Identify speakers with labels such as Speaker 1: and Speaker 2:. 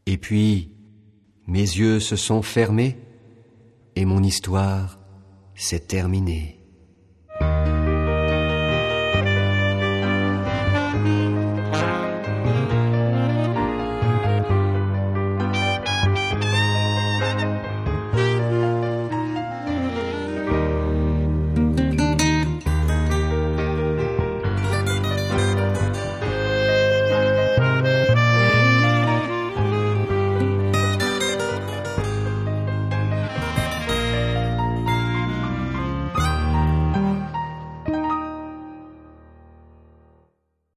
Speaker 1: Et puis, mes yeux se sont fermés et mon histoire s'est terminée.